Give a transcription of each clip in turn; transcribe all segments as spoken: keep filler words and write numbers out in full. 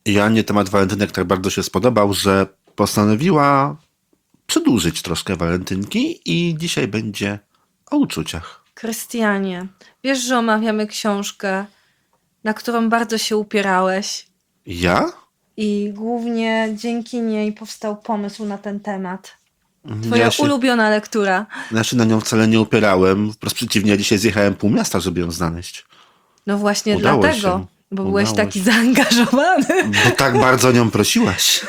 Joannie temat walentynek tak bardzo się spodobał, że postanowiła przedłużyć troszkę walentynki i dzisiaj będzie o uczuciach. Krystianie, wiesz, że omawiamy książkę, na którą bardzo się upierałeś Ja? i głównie dzięki niej powstał pomysł na ten temat. Twoja Ja się, ulubiona lektura. ja się na nią wcale nie upierałem. Wprost przeciwnie, dzisiaj zjechałem pół miasta, żeby ją znaleźć. No właśnie Udało dlatego, się. bo byłeś Udało taki się. zaangażowany. Bo tak bardzo o nią prosiłaś.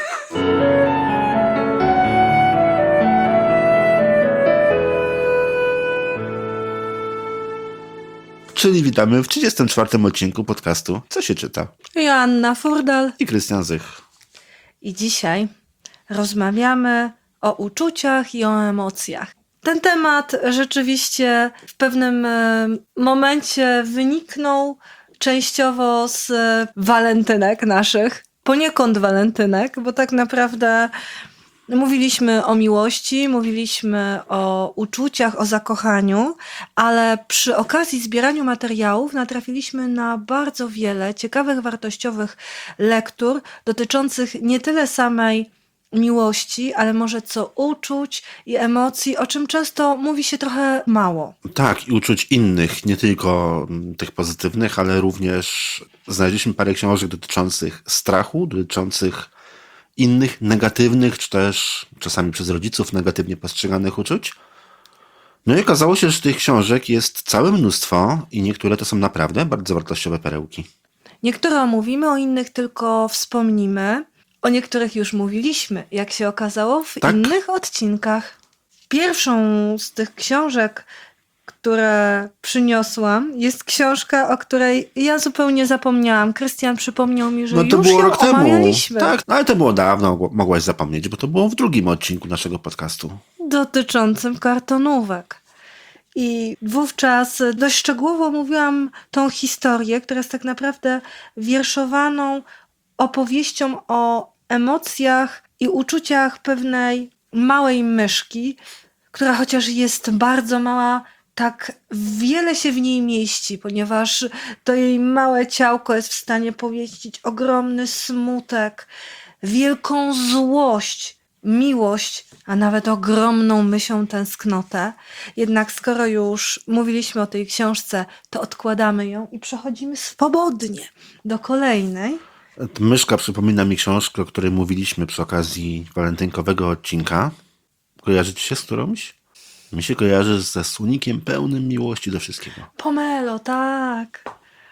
Czyli witamy w trzydziestym czwartym odcinku podcastu Co się czyta? Joanna Furdal. I Krystian Zych. I dzisiaj rozmawiamy o uczuciach i o emocjach. Ten temat rzeczywiście w pewnym e, momencie wyniknął częściowo z e, walentynek naszych, poniekąd walentynek, bo tak naprawdę mówiliśmy o miłości, mówiliśmy o uczuciach, o zakochaniu, ale przy okazji zbieraniu materiałów natrafiliśmy na bardzo wiele ciekawych, wartościowych lektur dotyczących nie tyle samej miłości, ale może co uczuć i emocji, o czym często mówi się trochę mało. Tak, i uczuć innych, nie tylko mm, tych pozytywnych, ale również znaleźliśmy parę książek dotyczących strachu, dotyczących innych negatywnych, czy też czasami przez rodziców negatywnie postrzeganych uczuć. No i okazało się, że tych książek jest całe mnóstwo i niektóre to są naprawdę bardzo wartościowe perełki. Niektóre omówimy, o innych tylko wspomnimy. O niektórych już mówiliśmy, jak się okazało, w Tak. innych odcinkach. Pierwszą z tych książek, które przyniosłam, jest książka, o której ja zupełnie zapomniałam. Krystian przypomniał mi, że No to już było ją rok temu. omawialiśmy. Tak, no ale to było dawno, mogłaś zapomnieć, bo to było w drugim odcinku naszego podcastu. Dotyczącym kartonówek. I wówczas dość szczegółowo mówiłam tą historię, która jest tak naprawdę wierszowaną opowieścią o emocjach i uczuciach pewnej małej myszki, która chociaż jest bardzo mała, tak wiele się w niej mieści, ponieważ to jej małe ciałko jest w stanie pomieścić ogromny smutek, wielką złość, miłość, a nawet ogromną myślą tęsknotę. Jednak skoro już mówiliśmy o tej książce, to odkładamy ją i przechodzimy swobodnie do kolejnej. Myszka przypomina mi książkę, o której mówiliśmy przy okazji walentynkowego odcinka. Kojarzy ci się z którąś? Mi się kojarzy ze słonikiem pełnym miłości do wszystkiego. Pomelo, tak.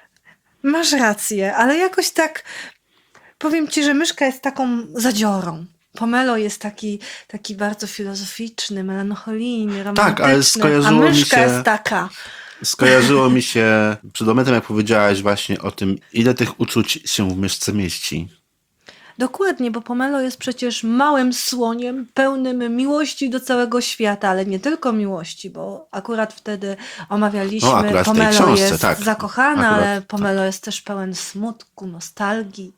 Masz rację, ale jakoś tak powiem ci, że myszka jest taką zadziorą. Pomelo jest taki, taki bardzo filozoficzny, melancholijny, romantyczny, Tak, ale a skojarzyło mi myszka się- jest taka. Skojarzyło mi się przed momentem, jak powiedziałaś właśnie o tym, ile tych uczuć się w myszce mieści. Dokładnie, bo Pomelo jest przecież małym słoniem pełnym miłości do całego świata, ale nie tylko miłości, bo akurat wtedy omawialiśmy, No, akurat w tej Pomelo książce, jest tak. zakochana, Akurat, ale tak. Pomelo jest też pełen smutku, nostalgii.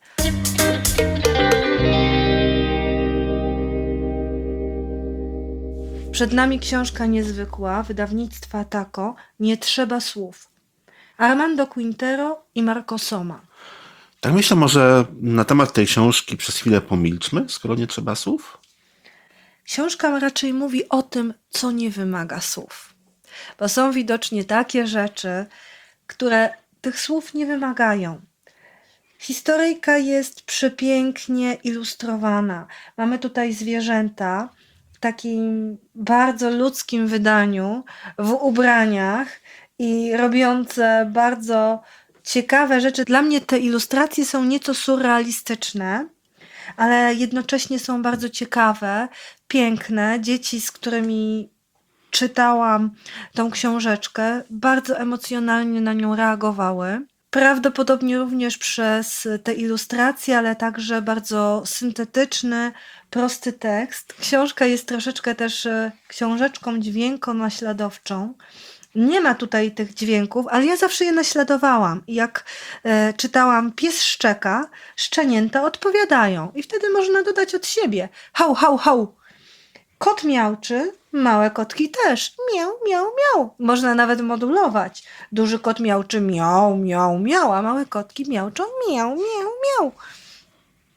Przed nami książka niezwykła, wydawnictwa Tako, Nie trzeba słów. Armando Quintero i Marco Soma. Tak myślę, może na temat tej książki przez chwilę pomilczmy, skoro nie trzeba słów. Książka raczej mówi o tym, co nie wymaga słów. Bo są widocznie takie rzeczy, które tych słów nie wymagają. Historyjka jest przepięknie ilustrowana. Mamy tutaj zwierzęta w takim bardzo ludzkim wydaniu, w ubraniach i robiące bardzo ciekawe rzeczy. Dla mnie te ilustracje są nieco surrealistyczne, ale jednocześnie są bardzo ciekawe, piękne. Dzieci, z którymi czytałam tą książeczkę, bardzo emocjonalnie na nią reagowały. Prawdopodobnie również przez te ilustracje, ale także bardzo syntetyczny, prosty tekst. Książka jest troszeczkę też e, książeczką dźwiękonaśladowczą. Nie ma tutaj tych dźwięków, ale ja zawsze je naśladowałam. I jak e, czytałam pies szczeka, szczenięta odpowiadają. I wtedy można dodać od siebie. Hał, hał, hał. Kot miauczy, małe kotki też. Miau, miau, miau. Można nawet modulować. Duży kot miauczy miau, miau, miau, a małe kotki miauczą miau, miau, miau.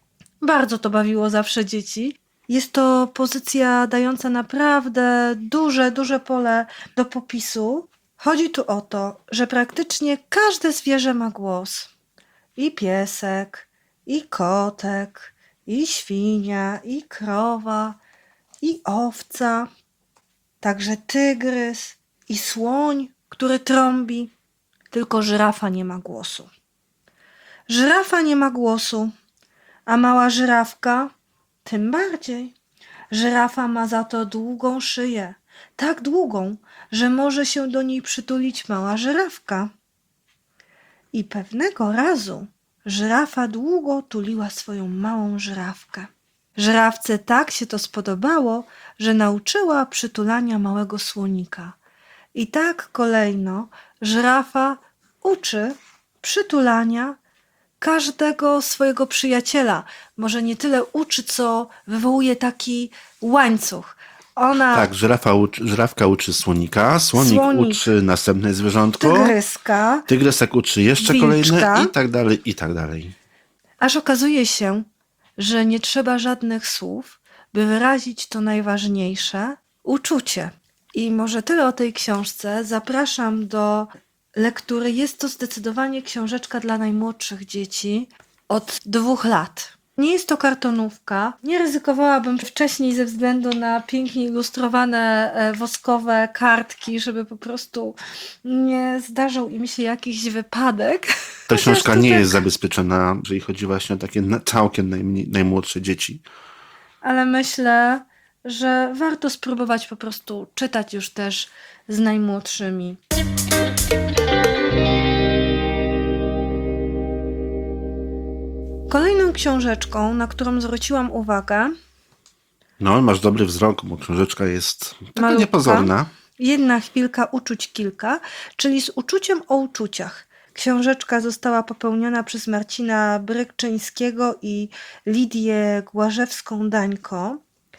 Bardzo to bawiło zawsze dzieci. Jest to pozycja dająca naprawdę duże, duże pole do popisu. Chodzi tu o to, że praktycznie każde zwierzę ma głos. I piesek, i kotek, i świnia, i krowa, i owca, także tygrys, i słoń, który trąbi. Tylko żyrafa nie ma głosu. Żyrafa nie ma głosu, a mała żyrawka tym bardziej. Żyrafa ma za to długą szyję, tak długą, że może się do niej przytulić mała żyrawka. I pewnego razu żyrafa długo tuliła swoją małą żyrawkę. Żyrawce tak się to spodobało, że nauczyła przytulania małego słonika. I tak kolejno żyrafa uczy przytulania każdego swojego przyjaciela. Może nie tyle uczy, co wywołuje taki łańcuch. Ona, Tak, żyrafa uczy, żyrawka uczy słonika, słonik, Słonik. uczy następne zwierzątko, tygryska, tygrysek uczy jeszcze Wilczka. kolejne i tak dalej, i tak dalej. aż okazuje się, że nie trzeba żadnych słów, by wyrazić to najważniejsze uczucie. I może tyle o tej książce. Zapraszam do lektury. Jest to zdecydowanie książeczka dla najmłodszych dzieci od dwóch lat. Nie jest to kartonówka. Nie ryzykowałabym wcześniej ze względu na pięknie ilustrowane e, woskowe kartki, żeby po prostu nie zdarzył im się jakiś wypadek. Ta Chociaż książka to nie tak- jest zabezpieczona, jeżeli chodzi właśnie o takie na- całkiem najmniej, najmłodsze dzieci. Ale myślę, że warto spróbować po prostu czytać już też z najmłodszymi. Kolejną książeczką, na którą zwróciłam uwagę, No, masz dobry wzrok, bo książeczka jest taka Malutka. niepozorna. Jedna chwilka, uczuć kilka, czyli z uczuciem o uczuciach. Książeczka została popełniona przez Marcina Brykczyńskiego i Lidię Głażewską-Dańko.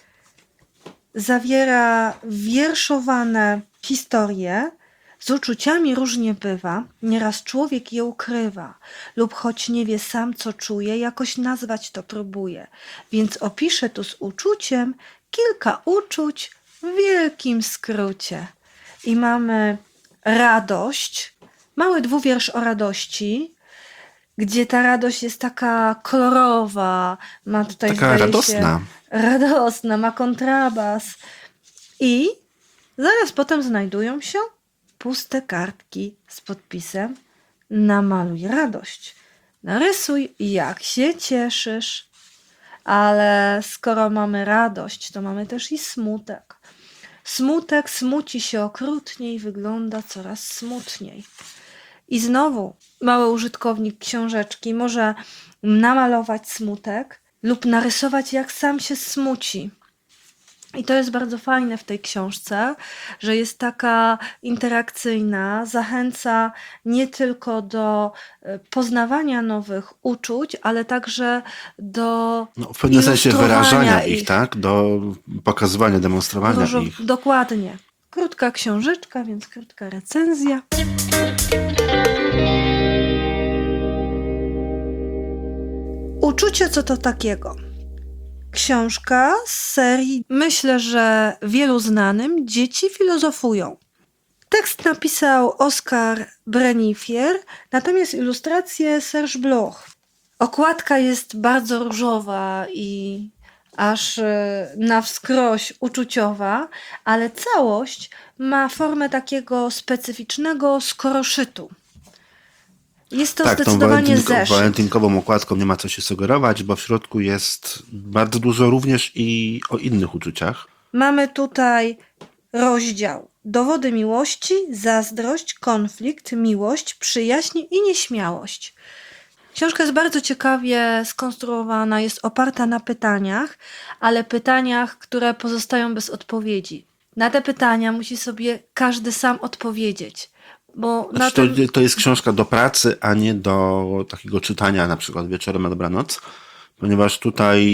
Zawiera wierszowane historie. Z uczuciami różnie bywa, nieraz człowiek je ukrywa, lub choć nie wie sam, co czuje, jakoś nazwać to próbuje. Więc opiszę tu z uczuciem kilka uczuć w wielkim skrócie. I mamy radość, mały dwuwiersz o radości, gdzie ta radość jest taka kolorowa, ma tutaj Taka zdaje radosna. Się, radosna, ma kontrabas. I zaraz potem znajdują się puste kartki z podpisem namaluj radość. Narysuj, jak się cieszysz. Ale skoro mamy radość, to mamy też i smutek. Smutek smuci się okrutniej, wygląda coraz smutniej. I znowu mały użytkownik książeczki może namalować smutek lub narysować, jak sam się smuci. I to jest bardzo fajne w tej książce, że jest taka interakcyjna, zachęca nie tylko do e, poznawania nowych uczuć, ale także do No, w pewnym sensie ilustrowania wyrażania ich, tak? Do pokazywania, demonstrowania Dużo, ich. dokładnie. Krótka książeczka, więc krótka recenzja. Uczucie, co to takiego? Książka z serii, myślę, że wielu znanym, Dzieci filozofują. Tekst napisał Oskar Brenifier, natomiast ilustrację Serge Bloch. Okładka jest bardzo różowa i aż e, na wskroś uczuciowa, ale całość ma formę takiego specyficznego skoroszytu. Jest to Tak, tą zdecydowanie walentynko, zeszyt. walentynkową okładką nie ma co się sugerować, bo w środku jest bardzo dużo również i o innych uczuciach. Mamy tutaj rozdział dowody miłości, zazdrość, konflikt, miłość, przyjaźń i nieśmiałość. Książka jest bardzo ciekawie skonstruowana, jest oparta na pytaniach, ale pytaniach, które pozostają bez odpowiedzi. Na te pytania musi sobie każdy sam odpowiedzieć. Bo na Znaczy, tym... to, to jest książka do pracy, a nie do takiego czytania na przykład wieczorem na dobranoc, ponieważ tutaj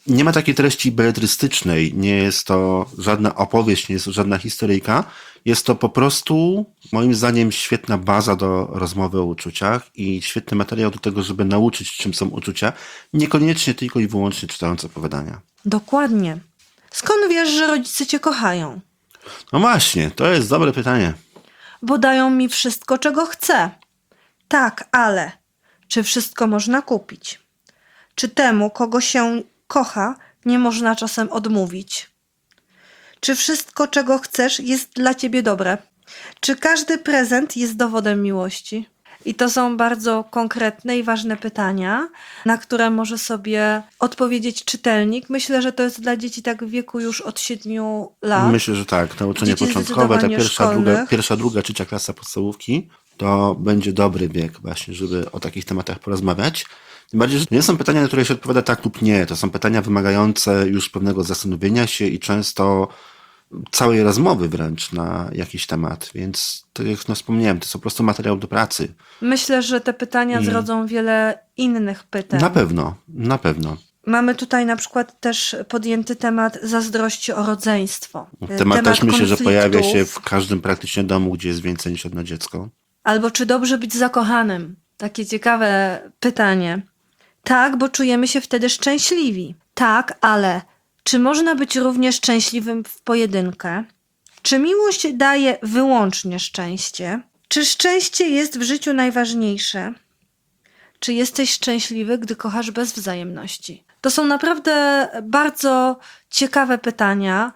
Nie ma takiej treści beletrystycznej, nie jest to żadna opowieść, nie jest to żadna historyjka. Jest to po prostu, moim zdaniem, świetna baza do rozmowy o uczuciach i świetny materiał do tego, żeby nauczyć, czym są uczucia, niekoniecznie tylko i wyłącznie czytając opowiadania. Dokładnie. Skąd wiesz, że rodzice cię kochają? No właśnie, to jest dobre pytanie. Bo dają mi wszystko, czego chcę. Tak, ale czy wszystko można kupić? Czy temu, kogo się kocha, nie można czasem odmówić? Czy wszystko, czego chcesz, jest dla ciebie dobre? Czy każdy prezent jest dowodem miłości? I to są bardzo konkretne i ważne pytania, na które może sobie odpowiedzieć czytelnik. Myślę, że to jest dla dzieci tak w wieku już od siedmiu lat. Myślę, że tak. Nauczenie Dzieci początkowe, ta zdecydowanie pierwsza druga, szkolnych. pierwsza, druga, trzecia klasa podstawówki, to będzie dobry bieg właśnie, żeby o takich tematach porozmawiać. Tym bardziej, że to nie są pytania, na które się odpowiada tak lub nie. To są pytania wymagające już pewnego zastanowienia się i często całej rozmowy wręcz na jakiś temat. Więc tak jak no wspomniałem, to jest po prostu materiał do pracy. Myślę, że te pytania I- zrodzą wiele innych pytań. Na pewno, na pewno. Mamy tutaj na przykład też podjęty temat zazdrości o rodzeństwo. Temat też myślę, że pojawia się konfliktów. w każdym praktycznie domu, gdzie jest więcej niż jedno dziecko. Albo czy dobrze być zakochanym? Takie ciekawe pytanie. Tak, bo czujemy się wtedy szczęśliwi. Tak, ale czy można być również szczęśliwym w pojedynkę? Czy miłość daje wyłącznie szczęście? Czy szczęście jest w życiu najważniejsze? Czy jesteś szczęśliwy, gdy kochasz bez wzajemności? To są naprawdę bardzo ciekawe pytania,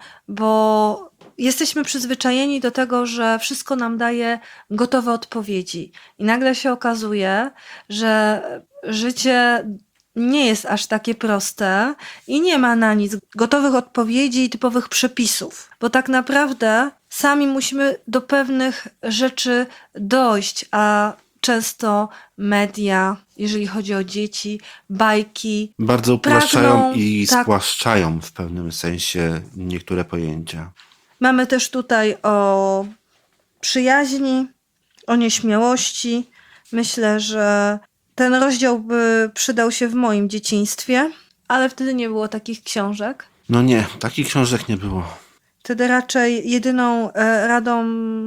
bo jesteśmy przyzwyczajeni do tego, że wszystko nam daje gotowe odpowiedzi. I nagle się okazuje, że życie nie jest aż takie proste i nie ma na nic gotowych odpowiedzi i typowych przepisów, bo tak naprawdę sami musimy do pewnych rzeczy dojść, a często media, jeżeli chodzi o dzieci, bajki, Bardzo upraszczają pragną, i tak. spłaszczają w pewnym sensie niektóre pojęcia. Mamy też tutaj o przyjaźni, o nieśmiałości. Myślę, że ten rozdział by przydał się w moim dzieciństwie, ale wtedy nie było takich książek. No nie, takich książek nie było. Wtedy raczej jedyną e, radą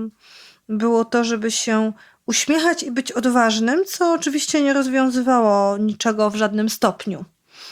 było to, żeby się uśmiechać i być odważnym, co oczywiście nie rozwiązywało niczego w żadnym stopniu.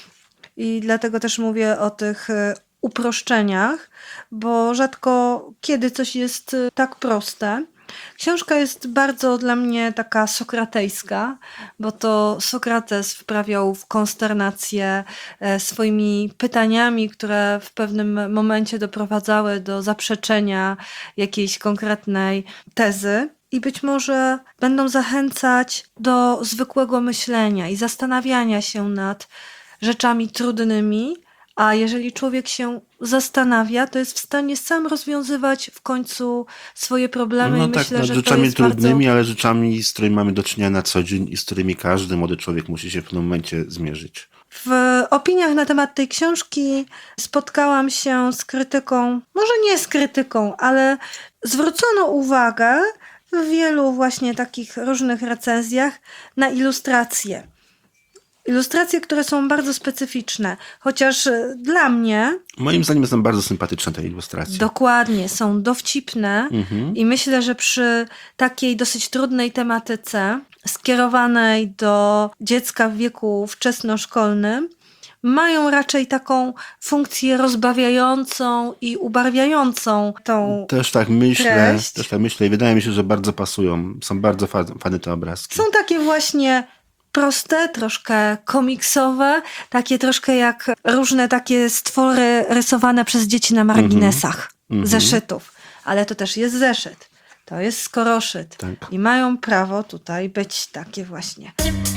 I dlatego też mówię o tych e, uproszczeniach, bo rzadko kiedy coś jest e, tak proste. Książka jest bardzo dla mnie taka sokratejska, bo to Sokrates wprawiał w konsternację e, swoimi pytaniami, które w pewnym momencie doprowadzały do zaprzeczenia jakiejś konkretnej tezy. I być może będą zachęcać do zwykłego myślenia i zastanawiania się nad rzeczami trudnymi, a jeżeli człowiek się zastanawia, to jest w stanie sam rozwiązywać w końcu swoje problemy No i tak, myślę, nad że to rzeczami jest trudnymi, bardzo... ale rzeczami, z którymi mamy do czynienia na co dzień i z którymi każdy młody człowiek musi się w pewnym momencie zmierzyć. W opiniach na temat tej książki spotkałam się z krytyką, może nie z krytyką, ale zwrócono uwagę w wielu właśnie takich różnych recenzjach na ilustracje. Ilustracje, które są bardzo specyficzne, chociaż e, dla mnie Moim zdaniem są bardzo sympatyczne te ilustracje. dokładnie są dowcipne Mhm. i myślę, że przy takiej dosyć trudnej tematyce skierowanej do dziecka w wieku wczesnoszkolnym mają raczej taką funkcję rozbawiającą i ubarwiającą tą. Też tak myślę, treść. też tak myślę i wydaje mi się, że bardzo pasują. Są bardzo fa- fajne te obrazki. Są takie właśnie proste, troszkę komiksowe, takie troszkę jak różne takie stwory rysowane przez dzieci na marginesach Mhm. zeszytów. Ale to też jest zeszyt. To jest skoroszyt. Tak. I mają prawo tutaj być takie właśnie.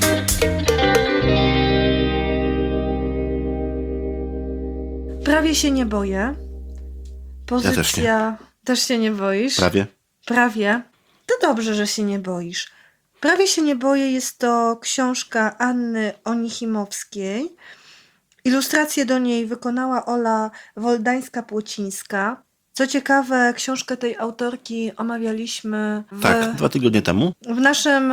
Prawie się nie boję. Pozycja... też nie. Też się nie boisz? Prawie. Prawie. To dobrze, że się nie boisz. Prawie się nie boję. Jest to książka Anny Onichimowskiej. Ilustrację do niej wykonała Ola Woldańska-Płocińska. Co ciekawe, książkę tej autorki omawialiśmy w, Tak, dwa tygodnie temu. w naszym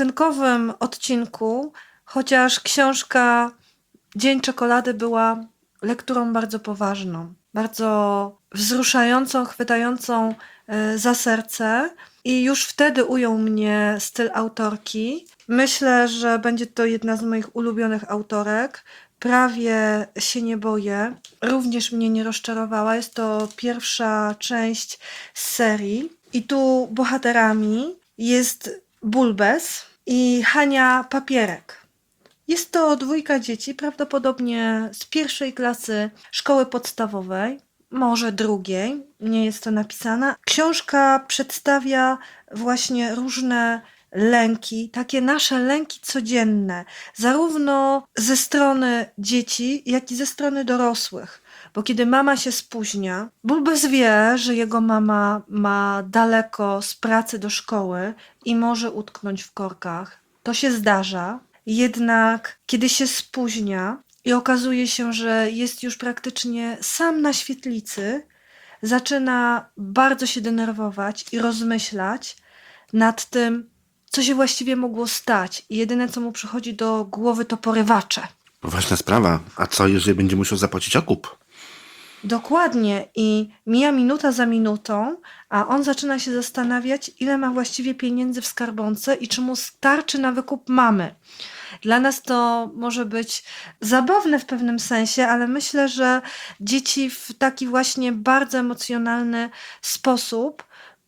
walentynkowym odcinku, chociaż książka Dzień czekolady była lekturą bardzo poważną, bardzo wzruszającą, chwytającą e, za serce i już wtedy ujął mnie styl autorki. Myślę, że będzie to jedna z moich ulubionych autorek. Prawie się nie boję. Również mnie nie rozczarowała. Jest to pierwsza część z serii i tu bohaterami jest Bulbes i Hania Papierek. Jest to dwójka dzieci, prawdopodobnie z pierwszej klasy szkoły podstawowej, może drugiej, nie jest to napisane. Książka przedstawia właśnie różne lęki, takie nasze lęki codzienne, zarówno ze strony dzieci, jak i ze strony dorosłych. Bo kiedy mama się spóźnia, Bulbes wie, że jego mama ma daleko z pracy do szkoły i może utknąć w korkach. To się zdarza. Jednak kiedy się spóźnia i okazuje się, że jest już praktycznie sam na świetlicy, zaczyna bardzo się denerwować i rozmyślać nad tym, co się właściwie mogło stać. I jedyne, co mu przychodzi do głowy, to porywacze. Poważna sprawa. A co, jeżeli będzie musiał zapłacić okup? Dokładnie. I mija minuta za minutą, a on zaczyna się zastanawiać, ile ma właściwie pieniędzy w skarbonce i czy mu starczy na wykup mamy. Dla nas to może być zabawne w pewnym sensie, ale myślę, że dzieci w taki właśnie bardzo emocjonalny sposób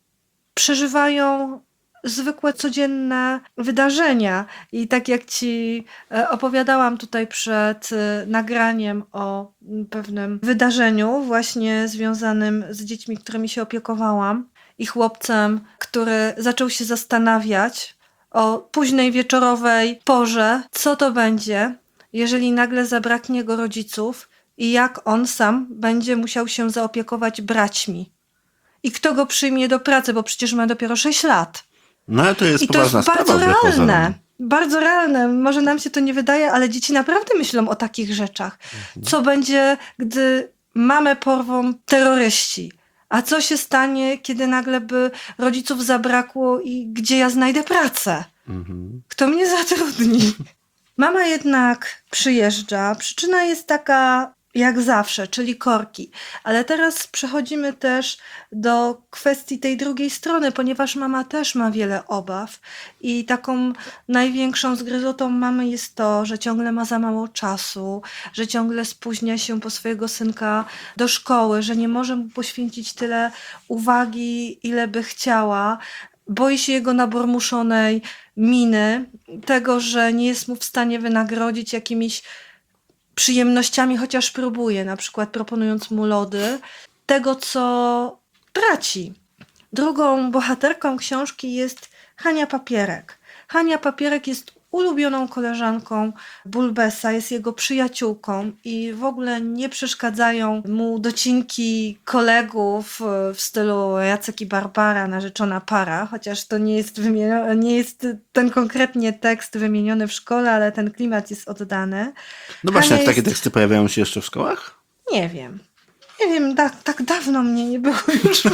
przeżywają zwykłe, codzienne wydarzenia. I tak jak ci e, opowiadałam tutaj przed e, nagraniem o m, pewnym wydarzeniu właśnie związanym z dziećmi, którymi się opiekowałam i chłopcem, który zaczął się zastanawiać o późnej wieczorowej porze, co to będzie, jeżeli nagle zabraknie go rodziców i jak on sam będzie musiał się zaopiekować braćmi. I kto go przyjmie do pracy, bo przecież ma dopiero sześć lat. No ale to jest I to poważna jest bardzo sprawa wbrew pozorom. realne. Bardzo realne. Może nam się to nie wydaje, ale dzieci naprawdę myślą o takich rzeczach. Co będzie, gdy mamę porwą terroryści? A co się stanie, kiedy nagle by rodziców zabrakło i gdzie ja znajdę pracę? Mhm. Kto mnie zatrudni? Mama jednak przyjeżdża. Przyczyna jest taka jak zawsze, czyli korki. Ale teraz przechodzimy też do kwestii tej drugiej strony, ponieważ mama też ma wiele obaw i taką największą zgryzotą mamy jest to, że ciągle ma za mało czasu, że ciągle spóźnia się po swojego synka do szkoły, że nie może mu poświęcić tyle uwagi, ile by chciała. Boi się jego nabormuszonej miny, tego, że nie jest mu w stanie wynagrodzić jakimiś przyjemnościami, chociaż próbuje, na przykład proponując mu lody, tego, co traci. Drugą bohaterką książki jest Hania Papierek. Hania Papierek jest ulubioną koleżanką Bulbesa, jest jego przyjaciółką i w ogóle nie przeszkadzają mu docinki kolegów w stylu Jacek i Barbara, narzeczona para, chociaż to nie jest, wymienio- nie jest ten konkretnie tekst wymieniony w szkole, ale ten klimat jest oddany. No właśnie, Hania jak takie jest- teksty pojawiają się jeszcze w szkołach? Nie wiem. Nie wiem, da, tak dawno mnie nie było już.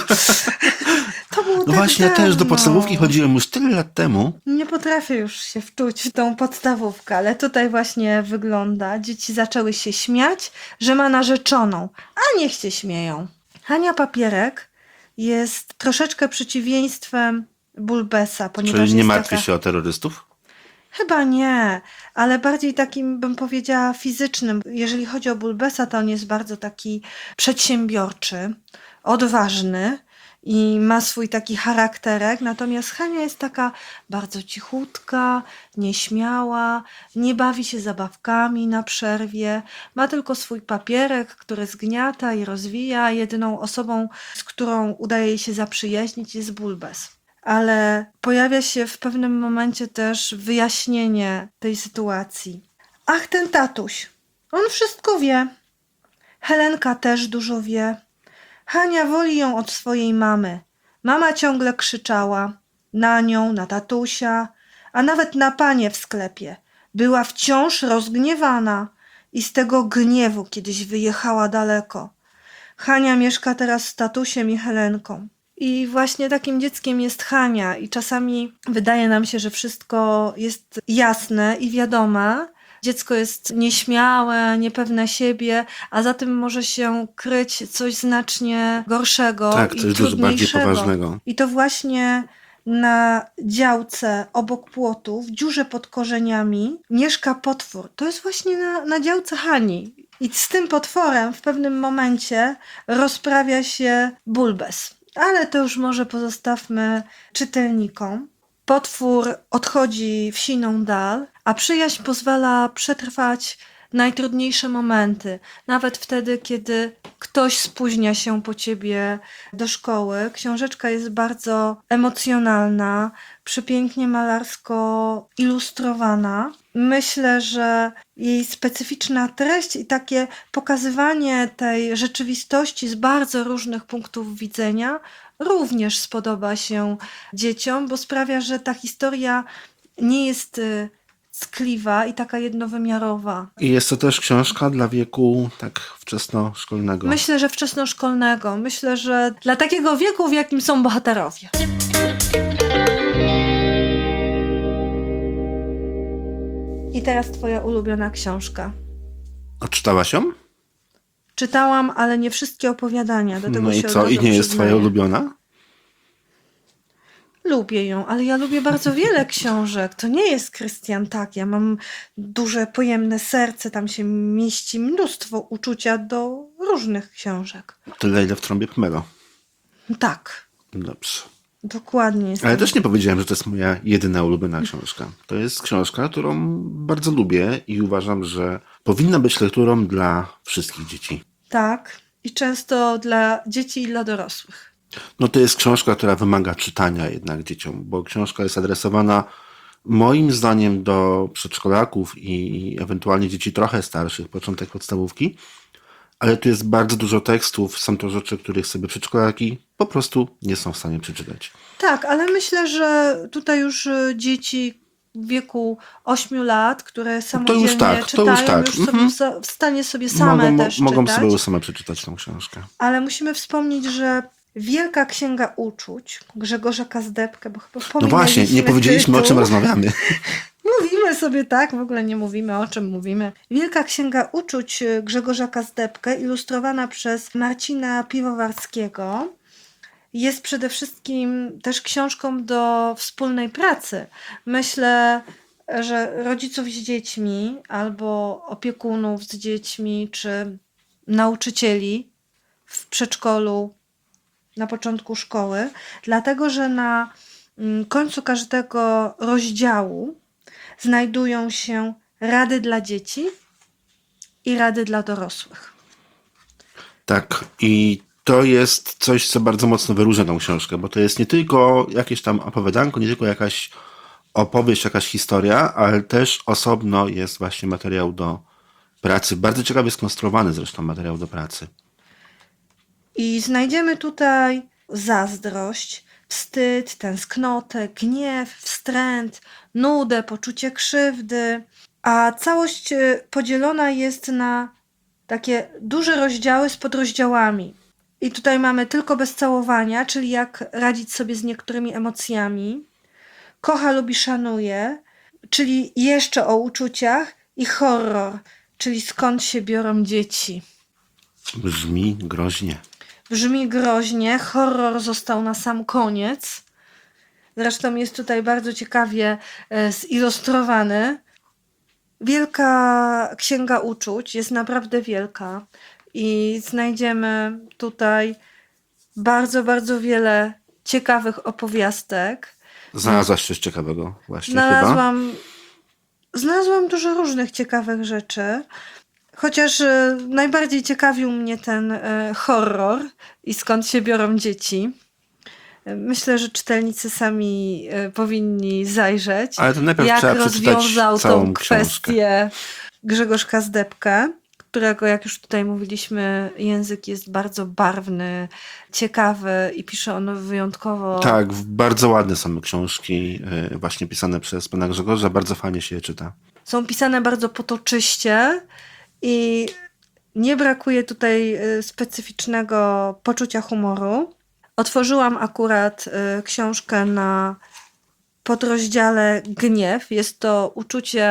To było No tak właśnie, ja też do dawno. podstawówki chodziłem już tyle lat temu. Nie potrafię już się wczuć w tą podstawówkę, ale tutaj właśnie wygląda. Dzieci zaczęły się śmiać, że ma narzeczoną, a niech się śmieją. Hania Papierek jest troszeczkę przeciwieństwem Bulbesa, ponieważ Czyli nie jest martwi taka... się o terrorystów? Chyba nie, ale bardziej takim, bym powiedziała, fizycznym. Jeżeli chodzi o Bulbesa, to on jest bardzo taki przedsiębiorczy, odważny i ma swój taki charakterek, natomiast Hania jest taka bardzo cichutka, nieśmiała, nie bawi się zabawkami na przerwie, ma tylko swój papierek, który zgniata i rozwija. Jedyną osobą, z którą udaje jej się zaprzyjaźnić, jest Bulbes. Ale pojawia się w pewnym momencie też wyjaśnienie tej sytuacji. Ach, ten tatuś, on wszystko wie. Helenka też dużo wie. Hania woli ją od swojej mamy. Mama ciągle krzyczała na nią, na tatusia, a nawet na panie w sklepie. Była wciąż rozgniewana i z tego gniewu kiedyś wyjechała daleko. Hania mieszka teraz z tatusiem i Helenką. I właśnie takim dzieckiem jest Hania i czasami wydaje nam się, że wszystko jest jasne i wiadome, dziecko jest nieśmiałe, niepewne siebie, a za tym może się kryć coś znacznie gorszego Tak, i coś dużo bardziej trudniejszego. poważnego. I to właśnie na działce obok płotu, w dziurze pod korzeniami, mieszka potwór. To jest właśnie na, na działce Hani. I z tym potworem w pewnym momencie rozprawia się Bulbes. Ale to już może pozostawmy czytelnikom. Potwór odchodzi w siną dal, a przyjaźń pozwala przetrwać najtrudniejsze momenty. Nawet wtedy, kiedy ktoś spóźnia się po ciebie do szkoły. Książeczka jest bardzo emocjonalna, przepięknie malarsko ilustrowana. Myślę, że jej specyficzna treść i takie pokazywanie tej rzeczywistości z bardzo różnych punktów widzenia również spodoba się dzieciom, bo sprawia, że ta historia nie jest y, ckliwa i taka jednowymiarowa. I jest to też książka dla wieku tak wczesnoszkolnego. Myślę, że wczesnoszkolnego. Myślę, że dla takiego wieku, w jakim są bohaterowie. I teraz twoja ulubiona książka. A czytałaś ją? Czytałam, ale nie wszystkie opowiadania. Do tego No i się co? od razu I nie jest przyznaję. twoja ulubiona? Lubię ją, ale ja lubię bardzo wiele książek. To nie jest Krystian tak. Ja mam duże, pojemne serce. Tam się mieści mnóstwo uczucia do różnych książek. Tyle, ile w trąbie Pomelo. Tak, Dobrze. dokładnie. Ale Jestem. też nie powiedziałem, że to jest moja jedyna ulubiona książka. To jest książka, którą bardzo lubię i uważam, że powinna być lekturą dla wszystkich dzieci. Tak. I często dla dzieci i dla dorosłych. No to jest książka, która wymaga czytania jednak dzieciom, bo książka jest adresowana moim zdaniem do przedszkolaków i ewentualnie dzieci trochę starszych, początek podstawówki, ale tu jest bardzo dużo tekstów, są to rzeczy, których sobie przedszkolaki po prostu nie są w stanie przeczytać. Tak, ale myślę, że tutaj już y, dzieci w wieku ośmiu lat, które samodzielnie już tak, to czytają, już tak. już są Mhm. w stanie sobie same mogą też mogą czytać. sobie same przeczytać tą książkę. Ale musimy wspomnieć, że Wielka Księga Uczuć Grzegorza Kazdebkę, bo chyba No właśnie, nie powiedzieliśmy, o czym rozmawiamy. Mówimy sobie tak, w ogóle nie mówimy, o czym mówimy. Wielka Księga Uczuć Grzegorza Kazdebkę, ilustrowana przez Marcina Piwowarskiego, jest przede wszystkim też książką do wspólnej pracy. Myślę, że rodziców z dziećmi albo opiekunów z dziećmi, czy nauczycieli w przedszkolu, na początku szkoły, dlatego że na końcu każdego rozdziału znajdują się rady dla dzieci i rady dla dorosłych. Tak, i to jest coś, co bardzo mocno wyróżnia tą książkę, bo to jest nie tylko jakieś tam opowiadanko, nie tylko jakaś opowieść, jakaś historia, ale też osobno jest właśnie materiał do pracy. Bardzo ciekawie skonstruowany zresztą materiał do pracy. I znajdziemy tutaj zazdrość, wstyd, tęsknotę, gniew, wstręt, nudę, poczucie krzywdy, a całość podzielona jest na takie duże rozdziały z podrozdziałami. I tutaj mamy tylko bez całowania, czyli jak radzić sobie z niektórymi emocjami. Kocha, lubi, szanuje, czyli jeszcze o uczuciach, i horror, czyli skąd się biorą dzieci. Brzmi groźnie. Brzmi groźnie, horror został na sam koniec. Zresztą jest tutaj bardzo ciekawie e, zilustrowany. Wielka Księga Uczuć jest naprawdę wielka i znajdziemy tutaj bardzo, bardzo wiele ciekawych opowiastek. Znalazłaś coś ciekawego właśnie Znalazłam, chyba? znalazłam dużo różnych ciekawych rzeczy. Chociaż e, najbardziej ciekawił mnie ten e, horror i skąd się biorą dzieci. E, Myślę, że czytelnicy sami e, powinni zajrzeć, Ale to najpierw jak trzeba przeczytać rozwiązał całą tą książkę. kwestię Grzegorz Kazdebkę, którego, jak już tutaj mówiliśmy, język jest bardzo barwny, ciekawy i pisze on wyjątkowo. Tak, bardzo ładne są książki y, właśnie pisane przez pana Grzegorza, bardzo fajnie się je czyta. Są pisane bardzo potoczyście i nie brakuje tutaj y, specyficznego poczucia humoru. Otworzyłam akurat y, książkę na podrozdziale gniew. Jest to uczucie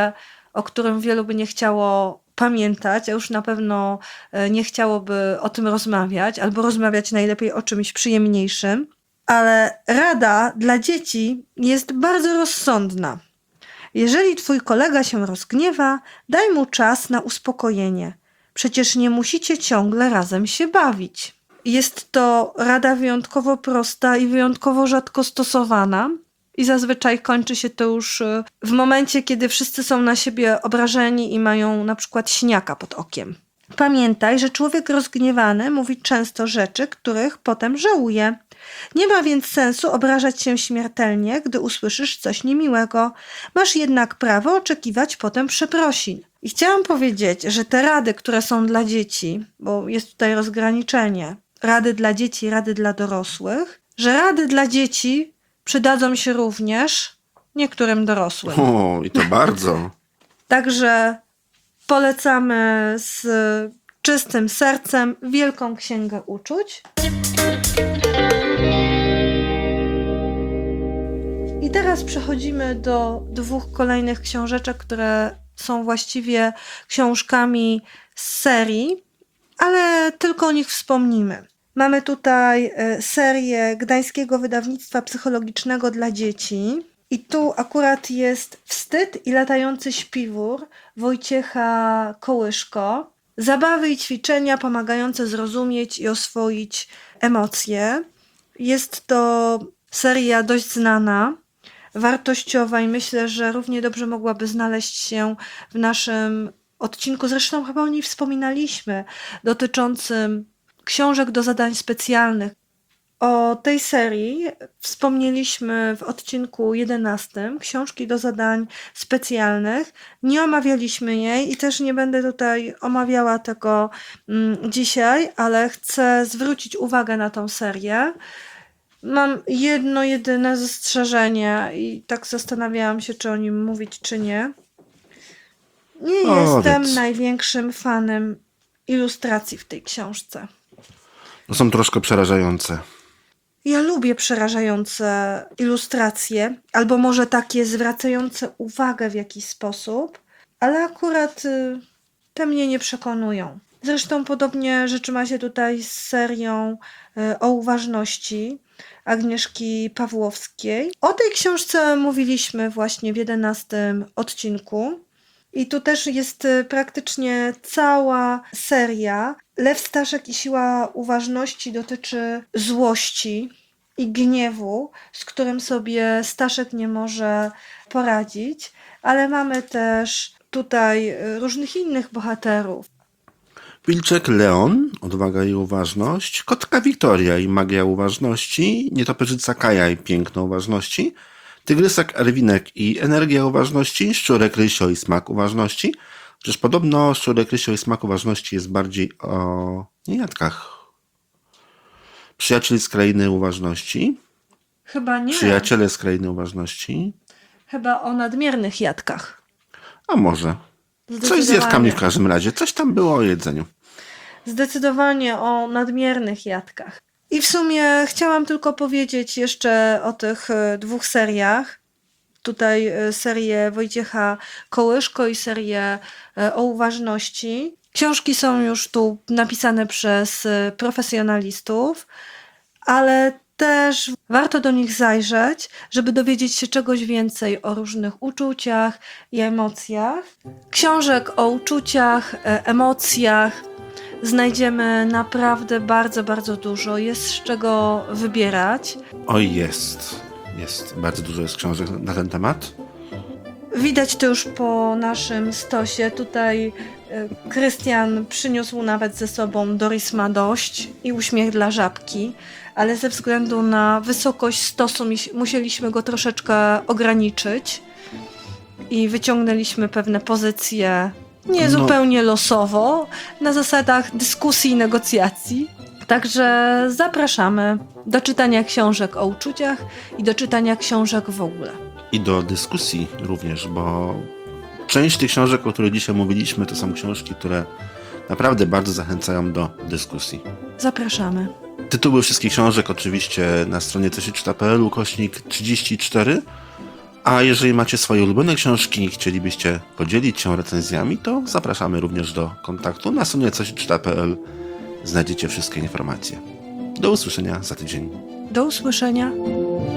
o którym wielu by nie chciało pamiętać, a już na pewno nie chciałoby o tym rozmawiać, albo rozmawiać najlepiej o czymś przyjemniejszym. Ale rada dla dzieci jest bardzo rozsądna. Jeżeli twój kolega się rozgniewa, daj mu czas na uspokojenie. Przecież nie musicie ciągle razem się bawić. Jest to rada wyjątkowo prosta i wyjątkowo rzadko stosowana i zazwyczaj kończy się to już w momencie, kiedy wszyscy są na siebie obrażeni i mają na przykład siniaka pod okiem. Pamiętaj, że człowiek rozgniewany mówi często rzeczy, których potem żałuje. Nie ma więc sensu obrażać się śmiertelnie, gdy usłyszysz coś niemiłego. Masz jednak prawo oczekiwać potem przeprosin. I chciałam powiedzieć, że te rady, które są dla dzieci, bo jest tutaj rozgraniczenie, rady dla dzieci, rady dla dorosłych, że rady dla dzieci przydadzą się również niektórym dorosłym. O, i to bardzo. Także polecamy z czystym sercem Wielką Księgę Uczuć. I teraz przechodzimy do dwóch kolejnych książeczek, które są właściwie książkami z serii, ale tylko o nich wspomnimy. Mamy tutaj serię Gdańskiego Wydawnictwa Psychologicznego dla Dzieci. I tu akurat jest Wstyd i latający śpiwór Wojciecha Kołyszko. Zabawy i ćwiczenia pomagające zrozumieć i oswoić emocje. Jest to seria dość znana, wartościowa i myślę, że równie dobrze mogłaby znaleźć się w naszym odcinku, zresztą chyba o niej wspominaliśmy, dotyczącym książek do zadań specjalnych. O tej serii wspomnieliśmy w odcinku jedenastym, książki do zadań specjalnych. Nie omawialiśmy jej i też nie będę tutaj omawiała tego mm, dzisiaj, ale chcę zwrócić uwagę na tą serię. Mam jedno jedyne zastrzeżenie i tak zastanawiałam się, czy o nim mówić, czy nie. Nie O, jestem więc. największym fanem ilustracji w tej książce. No są troszkę przerażające. Ja lubię przerażające ilustracje, albo może takie zwracające uwagę w jakiś sposób, ale akurat y, te mnie nie przekonują. Zresztą podobnie rzeczy ma się tutaj z serią y, o uważności Agnieszki Pawłowskiej. O tej książce mówiliśmy właśnie w jedenastym odcinku. I tu też jest y, praktycznie cała seria. Lew Staszek i siła uważności dotyczy złości i gniewu, z którym sobie Staszek nie może poradzić, ale mamy też tutaj y, różnych innych bohaterów. Wilczek Leon, odwaga i uważność, kotka Wiktoria i magia uważności, nietoperzyca Kaja i piękno uważności, tygrysek Erwinek i energia uważności, szczurek Rysio i smak uważności. Przecież podobno szczurek Rysio i smak uważności jest bardziej o niejadkach. Przyjaciel z krainy uważności, Chyba nie. przyjaciele z krainy uważności, Chyba o nadmiernych jadkach. a może coś z jadkami w każdym razie, coś tam było o jedzeniu. Zdecydowanie o nadmiernych jadkach. I w sumie chciałam tylko powiedzieć jeszcze o tych y, dwóch seriach. Tutaj y, serię Wojciecha Kołyszko i serię y, o uważności. Książki są już tu napisane przez y, profesjonalistów, ale też warto do nich zajrzeć, żeby dowiedzieć się czegoś więcej o różnych uczuciach i emocjach. Książek o uczuciach, y, emocjach znajdziemy naprawdę bardzo, bardzo dużo. Jest z czego wybierać. Oj, jest. Jest. Bardzo dużo jest książek na ten temat. Widać to już po naszym stosie. Tutaj y, Krystian przyniósł nawet ze sobą Doris ma dość i Uśmiech dla żabki, ale ze względu na wysokość stosu mis- musieliśmy go troszeczkę ograniczyć i wyciągnęliśmy pewne pozycje nie No. zupełnie losowo, na zasadach dyskusji i negocjacji. Także zapraszamy do czytania książek o uczuciach i do czytania książek w ogóle. I do dyskusji również, bo część tych książek, o których dzisiaj mówiliśmy, to są książki, które naprawdę bardzo zachęcają do dyskusji. Zapraszamy. Tytuły wszystkich książek oczywiście na stronie co się czyta kropka p l ukośnik trzydzieści cztery, A jeżeli macie swoje ulubione książki i chcielibyście podzielić się recenzjami, to zapraszamy również do kontaktu. Na stronie co się czyta kropka p l znajdziecie wszystkie informacje. Do usłyszenia za tydzień. Do usłyszenia.